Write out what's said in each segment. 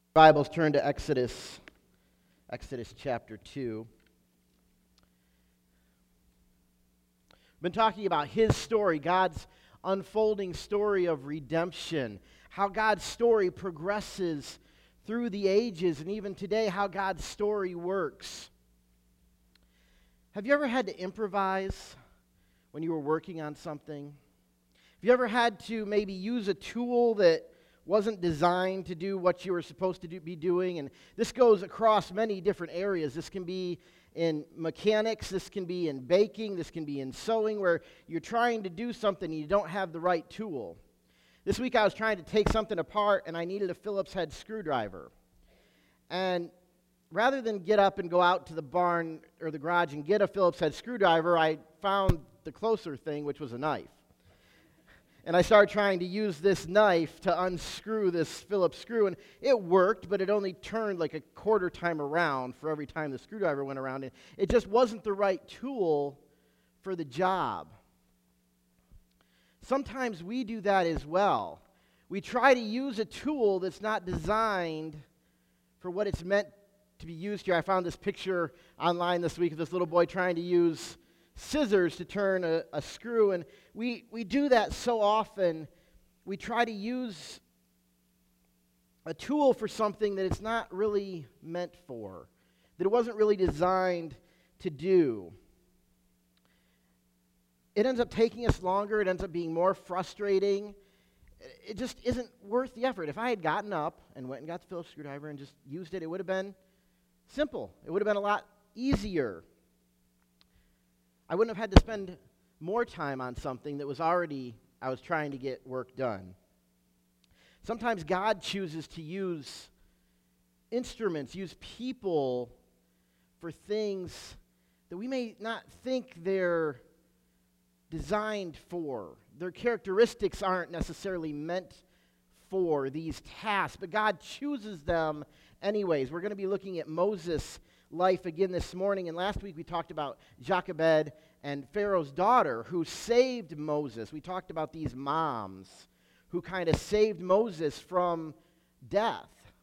Bibles, turn to Exodus chapter 2. I've been talking about his story, God's unfolding story of redemption, how God's story progresses through the ages, and even today, how God's story works. Have you ever had to improvise when you were working on something? Have you ever had to maybe use a tool that wasn't designed to do what you were supposed to be doing? And this goes across many different areas. This can be in mechanics, this can be in baking, this can be in sewing, where you're trying to do something and you don't have the right tool. This week I was trying to take something apart and I needed a Phillips head screwdriver. And rather than get up and go out to the barn or the garage and get a Phillips head screwdriver, I found the closer thing, which was a knife. And I started trying to use this knife to unscrew this Phillips screw, and it worked, but it only turned like a quarter time around for every time the screwdriver went around, and it just wasn't the right tool for the job. Sometimes we do that as well. We try to use a tool that's not designed for what it's meant to be used here. I found this picture online this week of this little boy trying to use scissors to turn a screw, and we do that so often. We try to use a tool for something that it's not really meant for, that it wasn't really designed to do. It ends up taking us longer. It ends up being more frustrating. It just isn't worth the effort. If I had gotten up and went and got the Phillips screwdriver and just used it, it would have been simple. It would have been a lot easier. I wouldn't have had to spend more time on something that I was trying to get work done. Sometimes God chooses to use instruments, use people for things that we may not think they're designed for. Their characteristics aren't necessarily meant for these tasks, but God chooses them anyways. We're going to be looking at Moses' life again this morning, and last week we talked about Jochebed and Pharaoh's daughter who saved Moses. We talked about these moms who kind of saved Moses from death.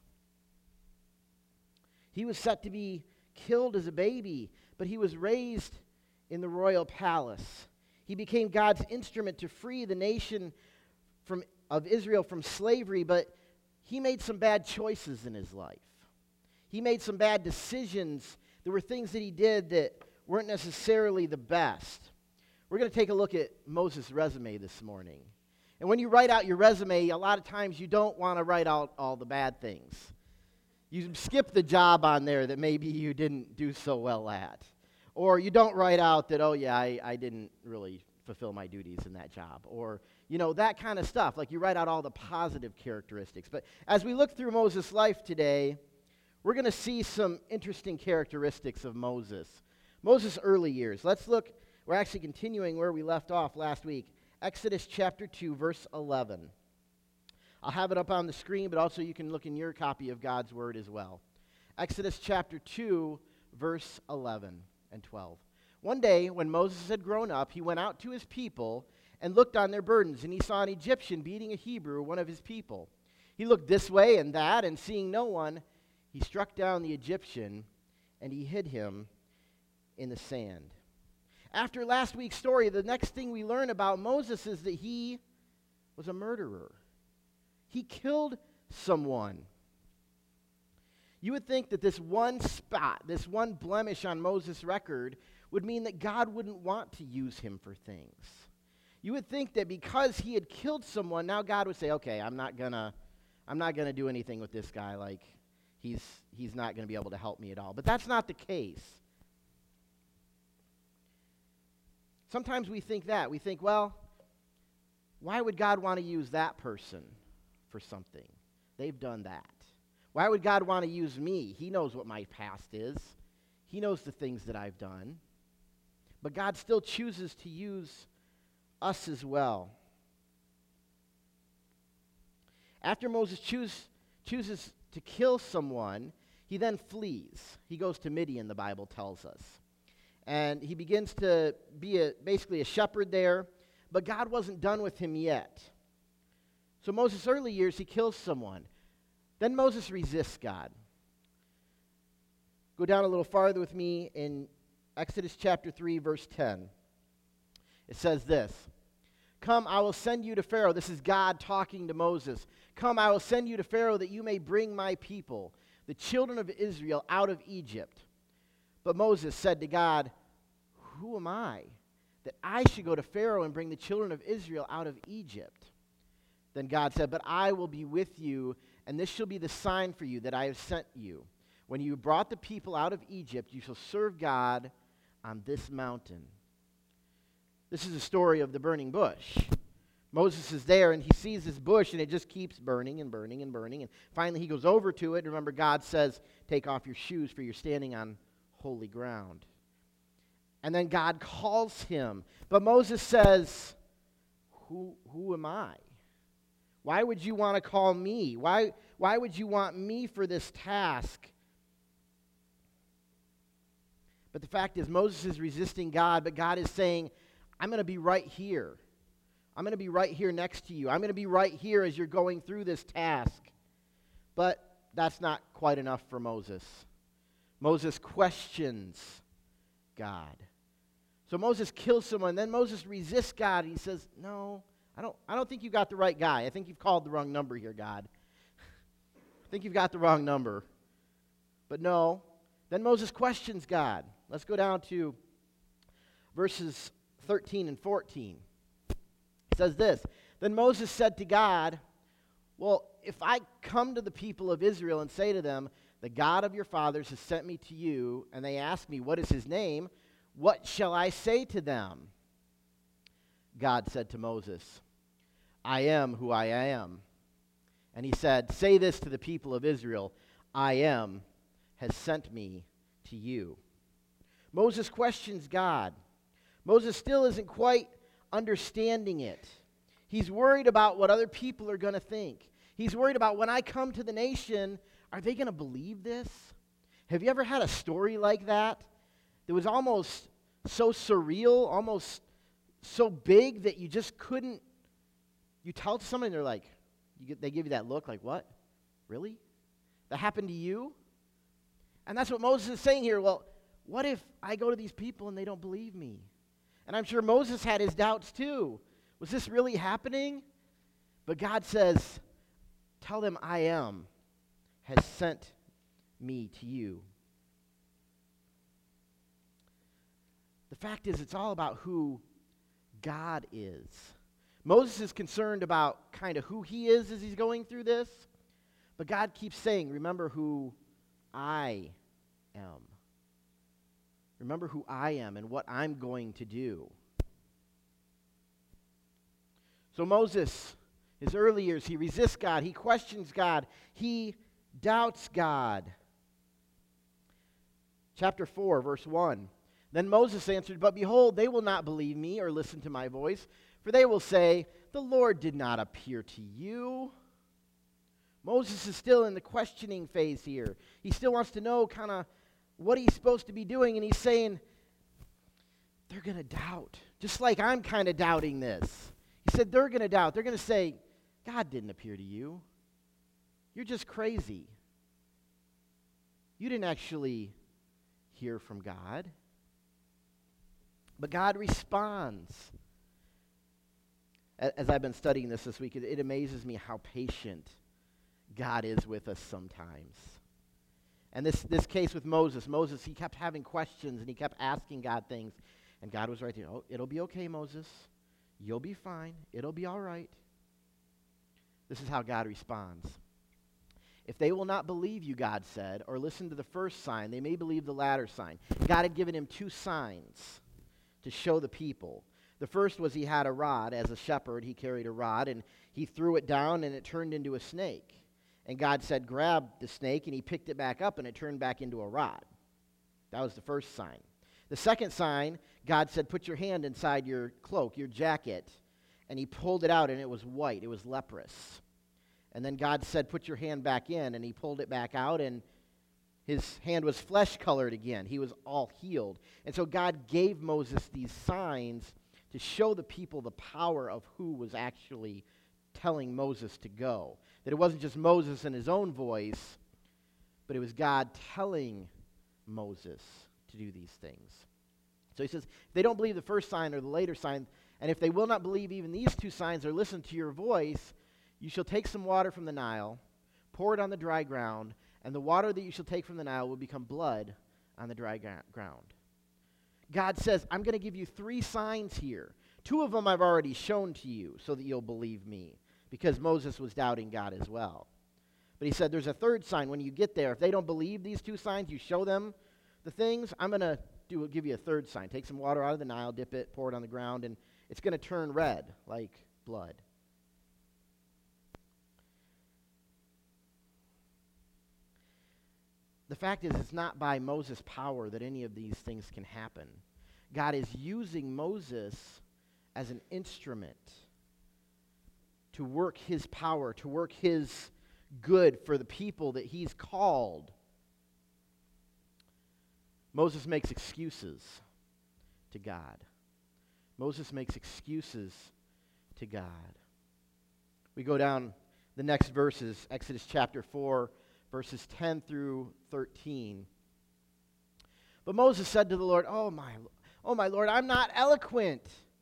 He was set to be killed as a baby, but he was raised in the royal palace. He became God's instrument to free the nation of Israel from slavery, but he made some bad choices in his life. He made some bad decisions. There were things that he did that weren't necessarily the best. We're going to take a look at Moses' resume this morning. And when you write out your resume, a lot of times you don't want to write out all the bad things. You skip the job on there that maybe you didn't do so well at. Or you don't write out that, oh yeah, I didn't really fulfill my duties in that job. Or, that kind of stuff. Like you write out all the positive characteristics. But as we look through Moses' life today, we're going to see some interesting characteristics of Moses. Moses' early years. Let's look. We're actually continuing where we left off last week. Exodus chapter 2, verse 11. I'll have it up on the screen, but also you can look in your copy of God's Word as well. Exodus chapter 2, verse 11 and 12. One day, when Moses had grown up, he went out to his people and looked on their burdens, and he saw an Egyptian beating a Hebrew, one of his people. He looked this way and that, and seeing no one, he struck down the Egyptian, and he hid him in the sand. After last week's story, the next thing we learn about Moses is that he was a murderer. He killed someone. You would think that this one spot, this one blemish on Moses' record would mean that God wouldn't want to use him for things. You would think that because he had killed someone, now God would say, okay, I'm not gonna do anything with this guy, like he's not going to be able to help me at all. But that's not the case. Sometimes we think that. We think, well, why would God want to use that person for something? They've done that. Why would God want to use me? He knows what my past is. He knows the things that I've done. But God still chooses to use us as well. After Moses chooses to kill someone, he then flees. He goes to Midian, the Bible tells us. And he begins to be basically a shepherd there, but God wasn't done with him yet. So Moses' early years, he kills someone. Then Moses resists God. Go down a little farther with me in Exodus chapter 3, verse 10. It says this, "Come, I will send you to Pharaoh." This is God talking to Moses. "Come, I will send you to Pharaoh that you may bring my people, the children of Israel, out of Egypt." But Moses said to God, "Who am I, that I should go to Pharaoh and bring the children of Israel out of Egypt?" Then God said, "But I will be with you, and this shall be the sign for you that I have sent you. When you brought the people out of Egypt, you shall serve God on this mountain." This is a story of the burning bush. Moses is there, and he sees this bush, and it just keeps burning and burning and burning. And finally, he goes over to it. Remember, God says, "Take off your shoes, for you're standing on holy ground." And then God calls him. But Moses says, Who am I? Why would you want to call me? Why would you want me for this task? But the fact is, Moses is resisting God, but God is saying, "I'm going to be right here. I'm going to be right here next to you. I'm going to be right here as you're going through this task." But that's not quite enough for Moses. Moses questions God. So Moses kills someone, then Moses resists God. He says, "No, I don't think you got the right guy. I think you've called the wrong number here, God. I think you've got the wrong number." But no. Then Moses questions God. Let's go down to verses 13 and 14. It says this, "Then Moses said to God, 'Well, if I come to the people of Israel and say to them, the God of your fathers has sent me to you, and they ask me, what is his name? What shall I say to them?' God said to Moses, 'I am who I am.' And he said, 'Say this to the people of Israel, I am has sent me to you.'" Moses questions God. Moses still isn't quite understanding it. He's worried about what other people are going to think. He's worried about, when I come to the nation, are they going to believe this? Have you ever had a story like that? That was almost so surreal, almost so big that you just couldn't, you tell it to somebody and they're like, they give you that look like, "What? Really? That happened to you?" And that's what Moses is saying here. Well, what if I go to these people and they don't believe me? And I'm sure Moses had his doubts too. Was this really happening? But God says, "Tell them I am has sent me to you." The fact is, it's all about who God is. Moses is concerned about kind of who he is as he's going through this. But God keeps saying, "Remember who I am. Remember who I am and what I'm going to do." So Moses, his early years, he resists God, he questions God, he doubts God. Chapter 4, verse 1. "Then Moses answered, 'But behold, they will not believe me or listen to my voice, for they will say, the Lord did not appear to you.'" Moses is still in the questioning phase here. He still wants to know kind of what he's supposed to be doing, and he's saying, they're going to doubt, just like I'm kind of doubting this. He said they're going to doubt. They're going to say, "God didn't appear to you. You're just crazy. You didn't actually hear from God." But God responds. As I've been studying this week, it amazes me how patient God is with us sometimes. And this case with Moses, he kept having questions and he kept asking God things. And God was right there. "Oh, it'll be okay, Moses. You'll be fine. It'll be all right." This is how God responds. "If they will not believe you," God said, "or listen to the first sign, they may believe the latter sign." God had given him 2 signs to show the people. The first was he had a rod. As a shepherd, he carried a rod, and he threw it down, and it turned into a snake. And God said, "Grab the snake," and he picked it back up, and it turned back into a rod. That was the first sign. The second sign, God said, "Put your hand inside your cloak, your jacket." And he pulled it out, and it was white. It was leprous. And then God said, "Put your hand back in," and he pulled it back out, and his hand was flesh-colored again. He was all healed. And so God gave Moses these signs to show the people the power of who was actually telling Moses to go. That it wasn't just Moses in his own voice, but it was God telling Moses to do these things. So he says, if they don't believe the first sign or the later sign, and if they will not believe even these two signs or listen to your voice, you shall take some water from the Nile, pour it on the dry ground, and the water that you shall take from the Nile will become blood on the dry ground. God says, I'm going to give you 3 signs here. 2 of them I've already shown to you so that you'll believe me, because Moses was doubting God as well. But he said, there's a 3rd sign when you get there. If they don't believe these 2 signs, you show them the things, I'm going to give you a 3rd sign. Take some water out of the Nile, dip it, pour it on the ground, and it's going to turn red like blood. The fact is, it's not by Moses' power that any of these things can happen. God is using Moses as an instrument to work his power, to work his good for the people that he's called. Moses makes excuses to God. Moses makes excuses to God. We go down the next verses, Exodus chapter 4, verses 10 through 13. But Moses said to the Lord, Oh my Lord, I'm not eloquent.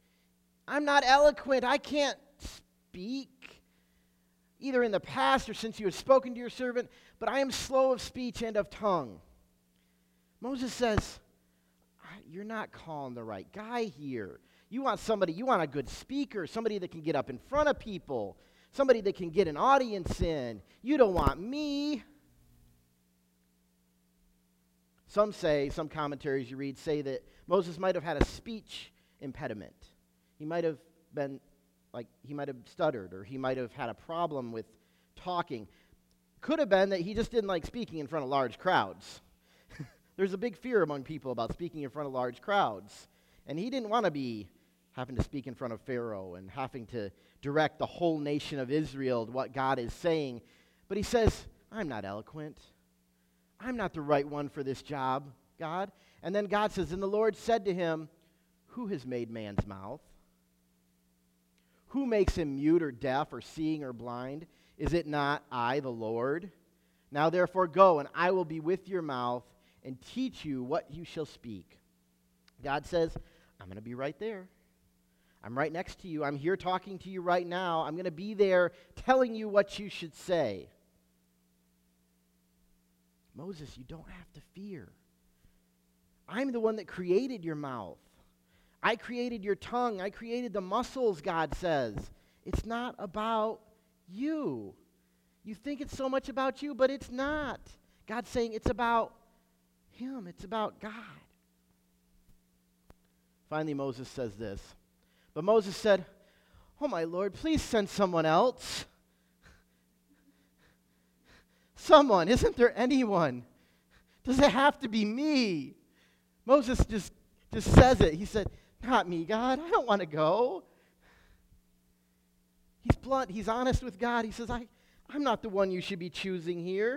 I can't speak, either in the past or since you have spoken to your servant, but I am slow of speech and of tongue. Moses says, you're not calling the right guy here. You want a good speaker, somebody that can get up in front of people, somebody that can get an audience in. You don't want me. Some commentaries you read say that Moses might have had a speech impediment. He might have stuttered, or he might have had a problem with talking. Could have been that he just didn't like speaking in front of large crowds. There's a big fear among people about speaking in front of large crowds. And he didn't want to be having to speak in front of Pharaoh and having to direct the whole nation of Israel to what God is saying. But he says, I'm not eloquent. I'm not the right one for this job, God. And then God says, and the Lord said to him, who has made man's mouth? Who makes him mute or deaf or seeing or blind? Is it not I, the Lord? Now therefore go, and I will be with your mouth and teach you what you shall speak. God says, I'm going to be right there. I'm right next to you. I'm here talking to you right now. I'm going to be there telling you what you should say. Moses, you don't have to fear. I'm the one that created your mouth. I created your tongue. I created the muscles, God says. It's not about you. You think it's so much about you, but it's not. God's saying it's about him. It's about God. Finally, Moses says this. But Moses said, oh, my Lord, please send someone else. Someone. Isn't there anyone? Does it have to be me? Moses just says it. He said, not me, God. I don't want to go. He's blunt. He's honest with God. He says, I'm not the one you should be choosing here.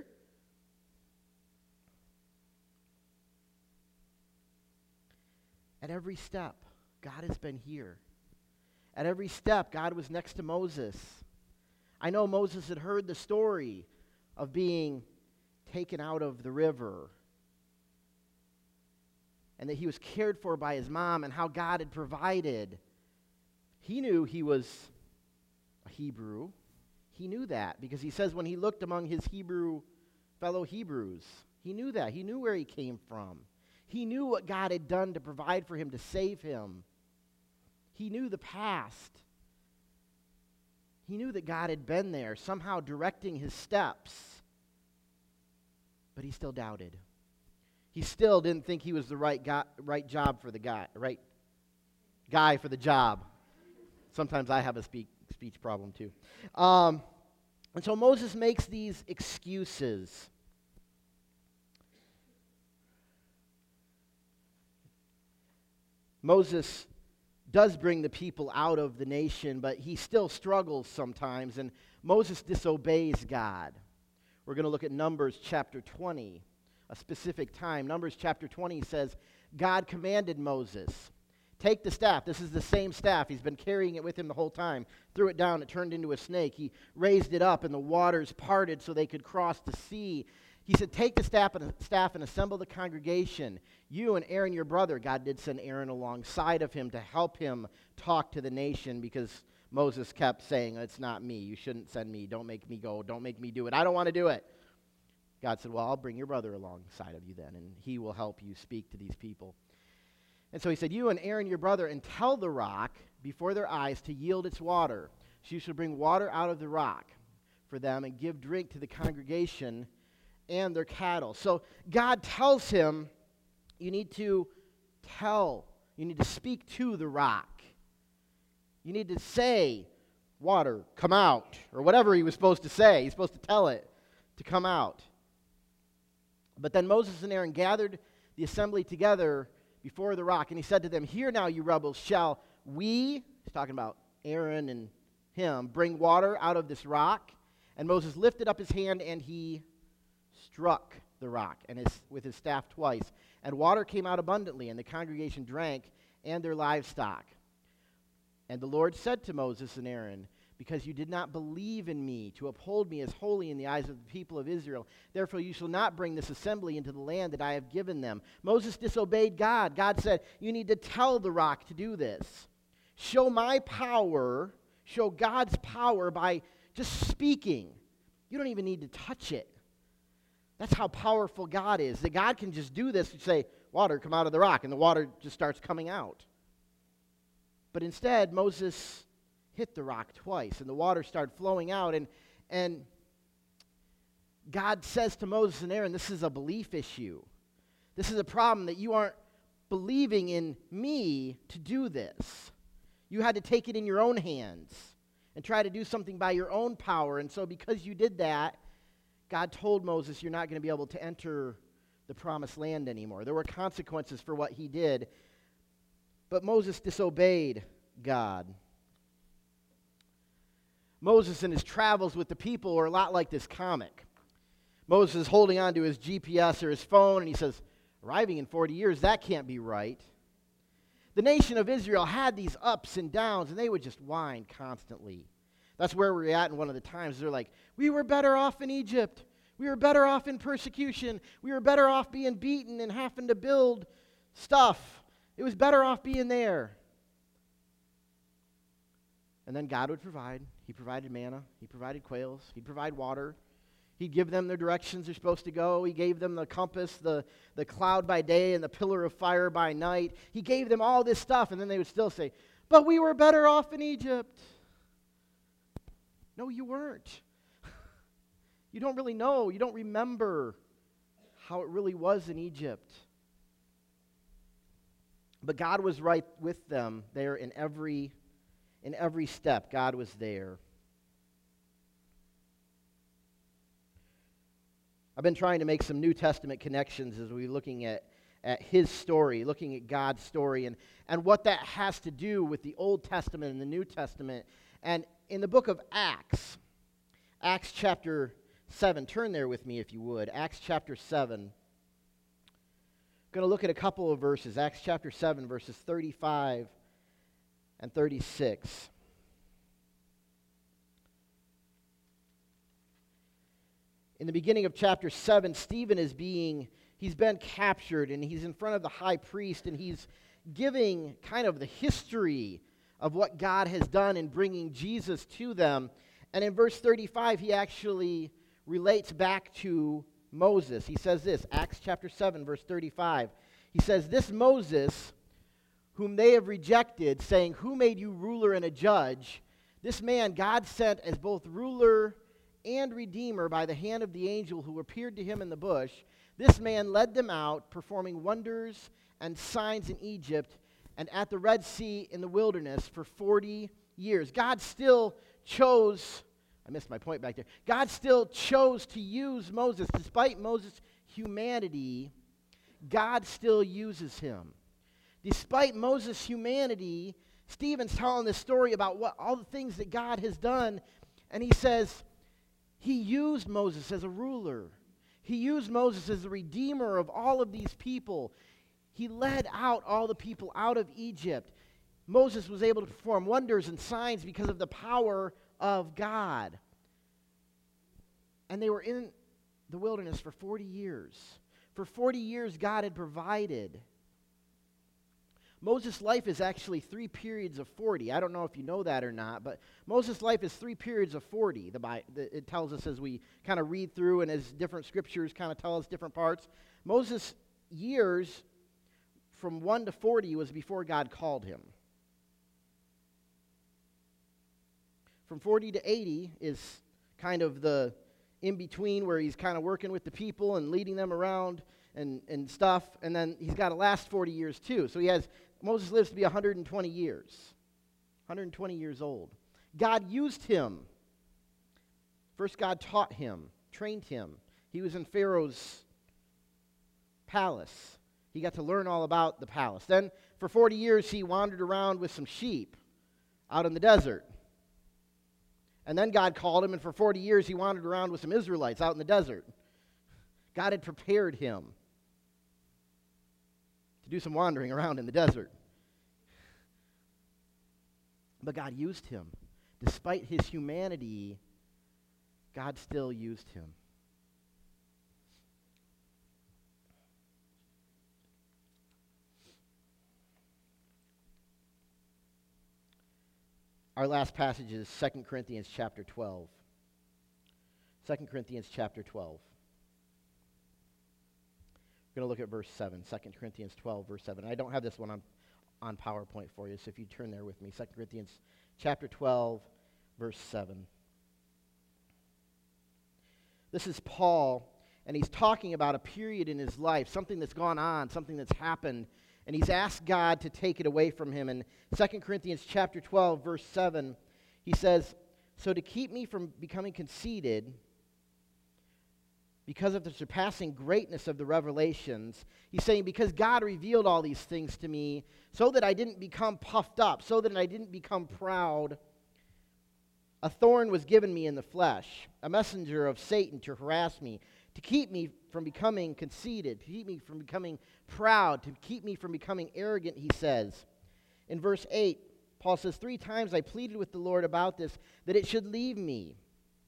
At every step, God has been here. At every step, God was next to Moses. I know Moses had heard the story of being taken out of the river and that he was cared for by his mom and how God had provided. He knew he was a Hebrew. He knew that because he says when he looked among his fellow Hebrews, he knew that. He knew where he came from. He knew what God had done to provide for him, to save him. He knew the past. He knew that God had been there, somehow directing his steps. But he still doubted. He still didn't think he was the right guy for the job. Sometimes I have a speech problem too. And so Moses makes these excuses. Moses does bring the people out of the nation, but he still struggles sometimes, and Moses disobeys God. We're going to look at Numbers chapter 20, a specific time. Numbers chapter 20 says, God commanded Moses, Take the staff. This is the same staff. He's been carrying it with him the whole time. Threw it down. It turned into a snake. He raised it up, and the waters parted so they could cross the sea. He said, take the staff and assemble the congregation. You and Aaron, your brother. God did send Aaron alongside of him to help him talk to the nation because Moses kept saying, it's not me. You shouldn't send me. Don't make me go. Don't make me do it. I don't want to do it. God said, well, I'll bring your brother alongside of you then, and he will help you speak to these people. And so he said, you and Aaron, your brother, and tell the rock before their eyes to yield its water. So you shall bring water out of the rock for them and give drink to the congregation and their cattle. So God tells him, you need to speak to the rock. You need to say, water, come out, or whatever he was supposed to say. He's supposed to tell it to come out. But then Moses and Aaron gathered the assembly together before the rock, and he said to them, hear now, you rebels, shall we, he's talking about Aaron and him, bring water out of this rock? And Moses lifted up his hand, and he struck the rock with his staff twice, and water came out abundantly, and the congregation drank, and their livestock. And the Lord said to Moses and Aaron, because you did not believe in me to uphold me as holy in the eyes of the people of Israel, therefore you shall not bring this assembly into the land that I have given them. Moses disobeyed God. God said, you need to tell the rock to do this. Show my power, show God's power by just speaking. You don't even need to touch it. That's how powerful God is, that God can just do this and say, water, come out of the rock, and the water just starts coming out. But instead, Moses hit the rock twice, and the water started flowing out, and God says to Moses and Aaron, this is a belief issue. This is a problem that you aren't believing in me to do this. You had to take it in your own hands and try to do something by your own power, and so because you did that, God told Moses, you're not going to be able to enter the promised land anymore. There were consequences for what he did, but Moses disobeyed God. Moses and his travels with the people are a lot like this comic. Moses is holding on to his GPS or his phone, and he says, arriving in 40 years, that can't be right. The nation of Israel had these ups and downs, and they would just whine constantly. That's where we're at in one of the times. They're like, we were better off in Egypt. We were better off in persecution. We were better off being beaten and having to build stuff. It was better off being there. And then God would provide. He provided manna. He provided quails. He'd provide water. He'd give them the directions they're supposed to go. He gave them the compass, the cloud by day and the pillar of fire by night. He gave them all this stuff, and then they would still say, but we were better off in Egypt. No, you weren't. You don't really know. You don't remember how it really was in Egypt. But God was right with them there in every step. God was there. I've been trying to make some New Testament connections as we're looking at his story, looking at God's story, and what that has to do with the Old Testament and the New Testament. And in the book of Acts chapter 7, turn there with me if you would. Acts chapter 7. I'm going to look at a couple of verses. Acts chapter 7, verses 35 and 36. In the beginning of chapter 7, Stephen he's been captured, and he's in front of the high priest, and he's giving kind of the history of what God has done in bringing Jesus to them. And in verse 35, he actually relates back to Moses. He says this, Acts chapter 7, verse 35. He says, this Moses, whom they have rejected, saying, who made you ruler and a judge? This man God sent as both ruler and redeemer by the hand of the angel who appeared to him in the bush. This man led them out, performing wonders and signs in Egypt and at the Red Sea in the wilderness for 40 years. God still chose, I missed my point back there. God still chose to use Moses. Despite Moses' humanity, God still uses him. Despite Moses' humanity, Stephen's telling this story about all the things that God has done, and he says he used Moses as a ruler. He used Moses as the redeemer of all of these people. He led out all the people out of Egypt. Moses was able to perform wonders and signs because of the power of God. And they were in the wilderness for 40 years. For 40 years, God had provided. Moses' life is actually 3 periods of 40. I don't know if you know that or not, but Moses' life is 3 periods of 40. It tells us as we kind of read through and as different scriptures kind of tell us different parts. Moses' years from 1 to 40 was before God called him. From 40 to 80 is kind of the in-between where he's kind of working with the people and leading them around and stuff. And then he's got to last 40 years too. So Moses lives to be 120 years. 120 years old. God used him. First, God taught him, trained him. He was in Pharaoh's palace. He got to learn all about the palace. Then, for 40 years, he wandered around with some sheep out in the desert. And then God called him, and for 40 years, he wandered around with some Israelites out in the desert. God had prepared him to do some wandering around in the desert. But God used him. Despite his humanity, God still used him. Our last passage is 2 Corinthians chapter 12. 2 Corinthians chapter 12. We're going to look at verse 7. 2 Corinthians 12, verse 7. I don't have this one on PowerPoint for you, so if you turn there with me. 2 Corinthians chapter 12, verse 7. This is Paul, and he's talking about a period in his life, something that's gone on, something that's happened, and he's asked God to take it away from him. In 2 Corinthians chapter 12, verse 7, he says, "So to keep me from becoming conceited, because of the surpassing greatness of the revelations," he's saying, because God revealed all these things to me, so that I didn't become puffed up, so that I didn't become proud, a thorn was given me in the flesh, a messenger of Satan to harass me, to keep me from becoming conceited, to keep me from becoming proud, to keep me from becoming arrogant, he says. In verse 8, Paul says, 3 times I pleaded with the Lord about this, that it should leave me.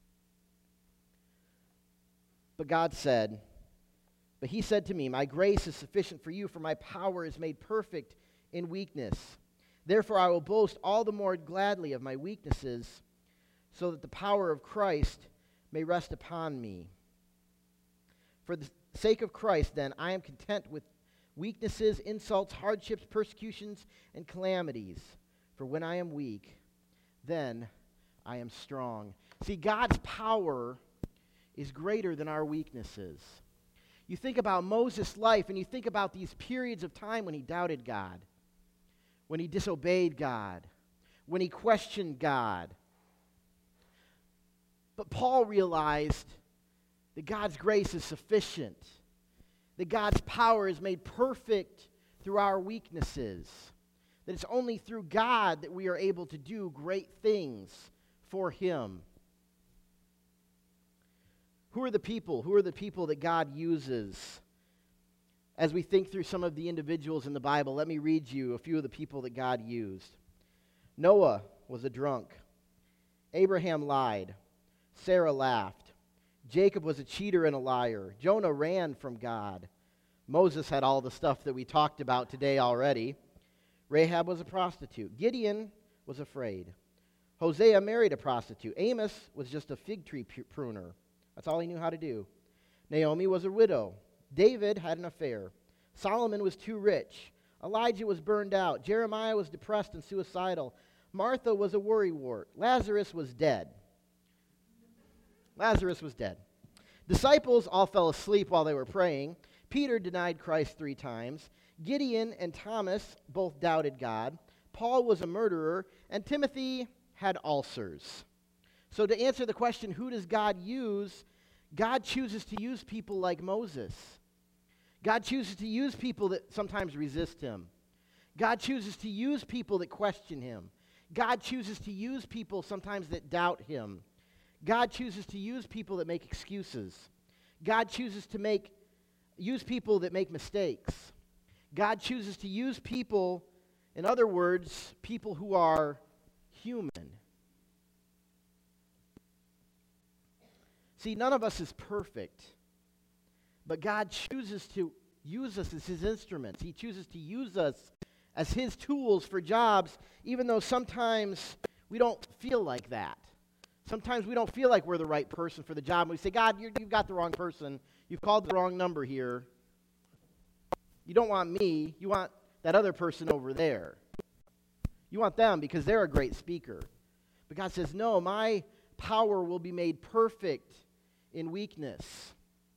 But God said, but he said to me, my grace is sufficient for you, for my power is made perfect in weakness. Therefore I will boast all the more gladly of my weaknesses, so that the power of Christ may rest upon me. For the sake of Christ, then, I am content with weaknesses, insults, hardships, persecutions, and calamities. For when I am weak, then I am strong. See, God's power is greater than our weaknesses. You think about Moses' life, and you think about these periods of time when he doubted God, when he disobeyed God, when he questioned God. But Paul realized that God's grace is sufficient, that God's power is made perfect through our weaknesses, that it's only through God that we are able to do great things for him. Who are the people? Who are the people that God uses? As we think through some of the individuals in the Bible, let me read you a few of the people that God used. Noah was a drunk. Abraham lied. Sarah laughed. Jacob was a cheater and a liar. Jonah ran from God. Moses had all the stuff that we talked about today already. Rahab was a prostitute. Gideon was afraid. Hosea married a prostitute. Amos was just a fig tree pruner. That's all he knew how to do. Naomi was a widow. David had an affair. Solomon was too rich. Elijah was burned out. Jeremiah was depressed and suicidal. Martha was a worrywart. Lazarus was dead. Lazarus was dead. Disciples all fell asleep while they were praying. Peter denied Christ 3 times. Gideon and Thomas both doubted God. Paul was a murderer, and Timothy had ulcers. So to answer the question, who does God use? God chooses to use people like Moses. God chooses to use people that sometimes resist him. God chooses to use people that question him. God chooses to use people sometimes that doubt him. God chooses to use people that make excuses. God chooses to use people that make mistakes. God chooses to use people, in other words, people who are human. See, none of us is perfect, but God chooses to use us as His instruments. He chooses to use us as His tools for jobs, even though sometimes we don't feel like that. Sometimes we don't feel like we're the right person for the job. And we say, God, you've got the wrong person. You've called the wrong number here. You don't want me. You want that other person over there. You want them because they're a great speaker. But God says, no, my power will be made perfect in weakness.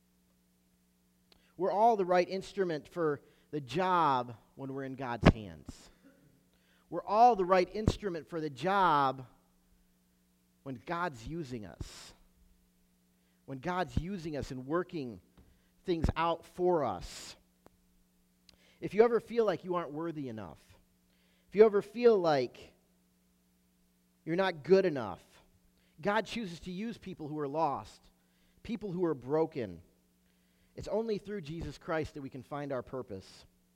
We're all the right instrument for the job when we're in God's hands. We're all the right instrument for the job when God's using us. When God's using us and working things out for us. If you ever feel like you aren't worthy enough, if you ever feel like you're not good enough, God chooses to use people who are lost, people who are broken. It's only through Jesus Christ that we can find our purpose.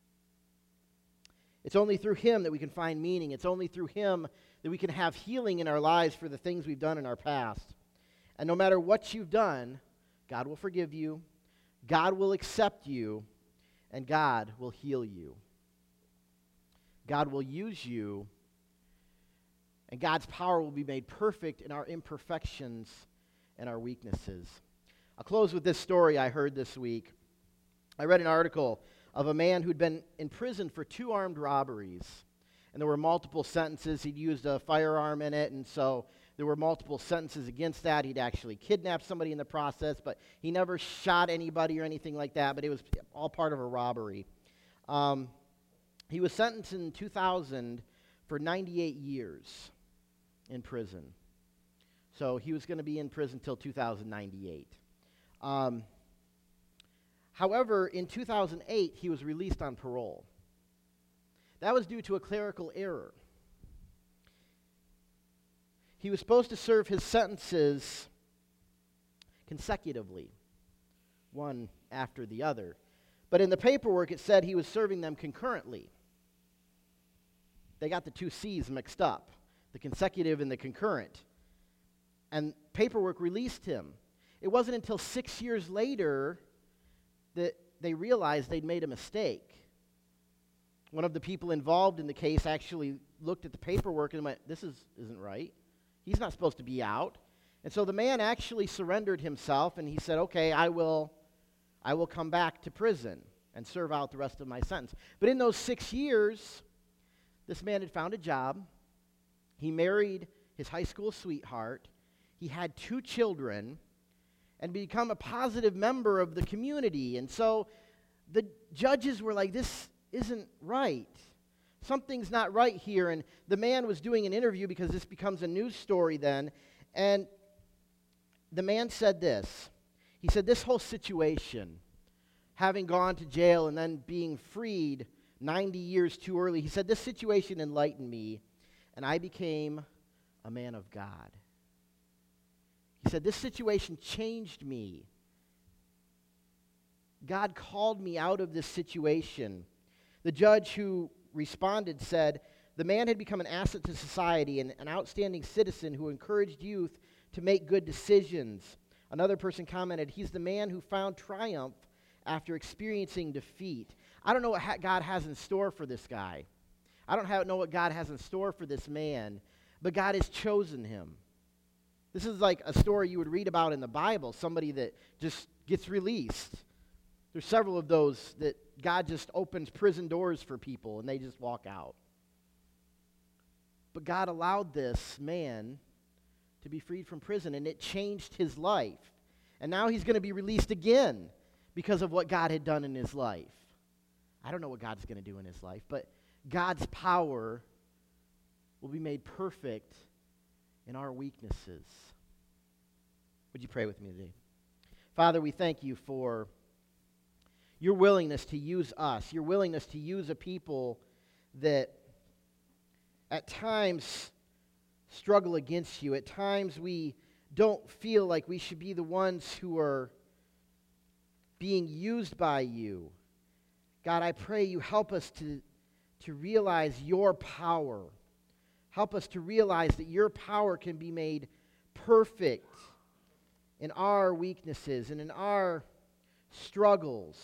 It's only through Him that we can find meaning. It's only through Him that we can have healing in our lives for the things we've done in our past. And no matter what you've done, God will forgive you, God will accept you, and God will heal you. God will use you, and God's power will be made perfect in our imperfections and our weaknesses. I'll close with this story I heard this week. I read an article of a man who'd been in prison for 2 armed robberies. And there were multiple sentences. He'd used a firearm in it, and so there were multiple sentences against that. He'd actually kidnapped somebody in the process, but he never shot anybody or anything like that, but it was all part of a robbery. He was sentenced in 2000 for 98 years in prison. So he was going to be in prison till 2098. However, in 2008, he was released on parole. That was due to a clerical error. He was supposed to serve his sentences consecutively, one after the other. But in the paperwork, it said he was serving them concurrently. They got the 2 C's mixed up, the consecutive and the concurrent. And paperwork released him. It wasn't until 6 years later that they realized they'd made a mistake. One of the people involved in the case actually looked at the paperwork and went, this isn't right. He's not supposed to be out. And so the man actually surrendered himself, and he said, okay, I will come back to prison and serve out the rest of my sentence. But in those 6 years, this man had found a job. He married his high school sweetheart. He had 2 children and become a positive member of the community. And so the judges were like, this isn't right. Something's not right here. And the man was doing an interview because this becomes a news story then. And the man said this. He said, this whole situation, having gone to jail and then being freed 90 years too early, he said, this situation enlightened me, and I became a man of God. He said, this situation changed me. God called me out of this situation. The judge who responded said, the man had become an asset to society and an outstanding citizen who encouraged youth to make good decisions. Another person commented, he's the man who found triumph after experiencing defeat. I don't know what God has in store for this guy. I don't know what God has in store for this man, but God has chosen him. This is like a story you would read about in the Bible, somebody that just gets released. There's several of those that God just opens prison doors for people and they just walk out. But God allowed this man to be freed from prison, and it changed his life. And now he's going to be released again because of what God had done in his life. I don't know what God's going to do in his life, but God's power will be made perfect in our weaknesses. Would you pray with me today? Father, we thank you for your willingness to use us, your willingness to use a people that at times struggle against you. At times we don't feel like we should be the ones who are being used by you. God, I pray you help us to realize your power. Help us to realize that your power can be made perfect in our weaknesses and in our struggles.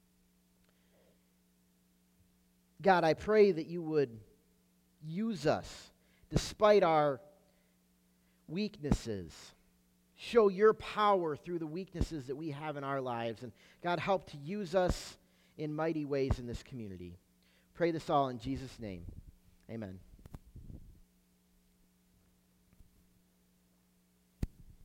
God, I pray that you would use us despite our weaknesses. Show your power through the weaknesses that we have in our lives. And God, help to use us in mighty ways in this community. Pray this all in Jesus' name. Amen.